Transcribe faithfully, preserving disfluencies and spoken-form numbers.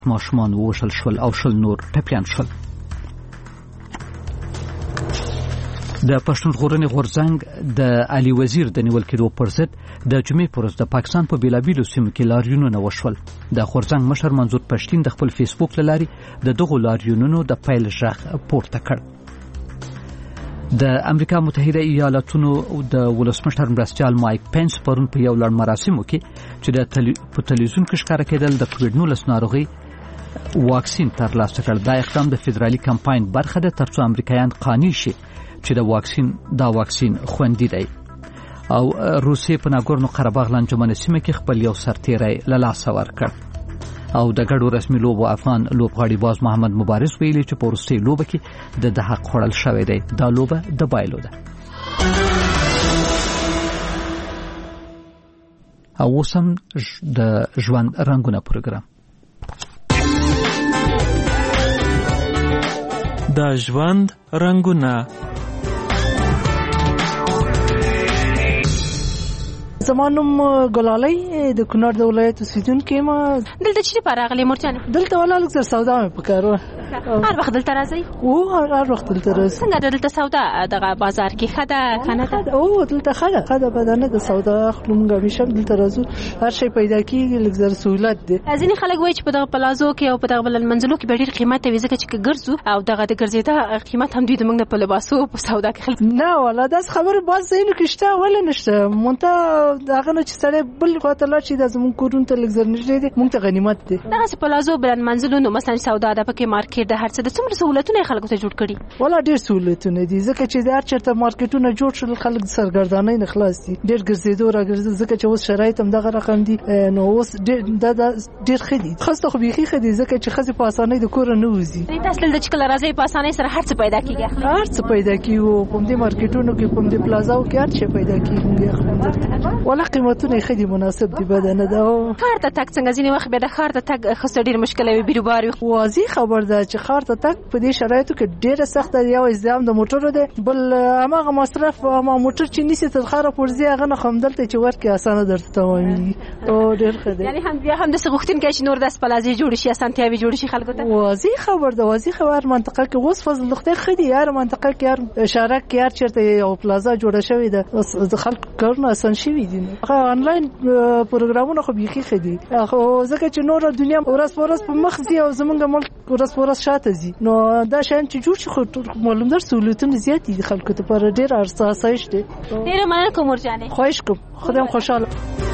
ماشومان ووژل شول او شل نور ټپیان شول. د پښتون ژغورنې غورځنګ د علي وزیر د نیول کېدو پر ضد د جمعې پر ورځ د پاکستان په بیلابیلو سیمو کې لاریونونه وشول. د غورځنګ مشر منظور پښتین د خپل فیسبوک له لارې د دغو لاریونونو د پیل غږ پورته کړ. د امریکا متحده ایالاتونو د ولسمشر مرستیال مایک پینس پرون په یو لړ مراسمو کې چې د په تلویزیون کې ښکاره کېدل د کووډ نولس ناروغي واکسین ترلاسه کړ. دا اقدام د فدرالي کمپاین برخه ده ترڅو امریکایان قانع شي چې د واکسین دا واکسین خوندي دی. او روسیې په ناګورنو قره‌باغ لانجمنه سیمه کې خپل یو سرتیری له لاسه ورکړ. او د ګډو رسمي لوبو افغان لوبغاړي باز محمد مبارز ویلي چې په وروستۍ لوبه کې د حق خوړل شوی دی. دا لوبه د بایلو ده. او اوس هم د ژوند رنګونه پروګرام. د ژوند رنګونه. زمانم ګلالۍ د کونړ د ولایت اوسیدونکې ما. دلته چیرې په راغلې مورجانه؟ دلته ولا لږ زر سودا مې پکارو. هر وخت دلته راځي؟ او هر وخت دلته راځي. څنګه دلته سودا دغه بازار کې ښه ده کنه ده؟ او دلته ښه ده ښه ده بدنه د سودا خپل موږ همیشه دلته راځو. هر شی پیدا کیږي لږ زر سہولت دی. ځینې خلک وایي چې په دغه پلازو کې او په دغه بل منځلو کې ډېر قیمت وي ځکه چې ګرځو او دغه د ګرځېدا قیمت هم دوی د موږ نه په لباسو په سودا کې خلک. نه ولا داس خبره باز زینو کې شته ولا نشته. مونته دغه نه چې سره بل خاطر لا چې د زمون کورون ته لږ زر نږدې دي مونږ ته غنیمت دی. دغه پلازو بل منځلو نو مثلا سودا ده پکې مارکیټ د هر څه د څومره سہولتونه خلکو ته جوړ کړي. ولا ډېر سہولتونه دي ځکه چې د هر چرته مارکیټونه جوړ شول خلک سرګردانۍ نه خلاص دي. ډېر ګرځېدو راګرځي ځکه چې اوس شرایط هم دغه رقم دي. نو اوس د ډېر ښه دي. خاصه خو بيخي ښه دي ځکه چې خزي په اسانۍ د کور نه وځي. تاسو د چکل راځي په اسانۍ سره هر څه پیدا کیږي. هر څه پیدا کیږي په دې مارکیټونو کې په دې پلازاو کې هر څه پیدا کیږي. ولا قیمتونه ښه دي مناسب دي بدنه ده. خار ته تک څنګه ځینې وخت به د خار ته تک خسته ډېر مشکل وي بیروبار وي. واضح خبر ده چې خار ته تک په دې شرایطو کې ډېر سخت دی. یو ځام د موټرو ده بل هغه مصرف ما موټر چې نيسي تر خار پورځي هغه نه خمدلته چې ورکه اسانه درته تمامي. او ډېر ښه دی. یعنی هم بیا هم د سغختین کې چې نور د سپلازي جوړ شي اسانتیاوي جوړ شي خلکو ته. واضح خبر ده واضح خبر منطقه کې اوس فضل لخته خدي هر منطقه کې هر اشاره کې هر چیرته یو پلازا جوړه شوې ده. د خلکو کارونه اسان شوي دي. هغه آنلاین پروګرامونه خو بيخي خدي. خو ځکه چې نور دنیا ورځ ورځ په مخ ځي او زمونږ ملک ورځ ورځ شاته ځي. نو دا شان چې جوړ شي خو معلوم در سہولتونه زیات دي خلکو ته پر ډېر ارزښت دي. ډېر مننه کوم ورجانه. خواهش کوم. خدایم خوشاله.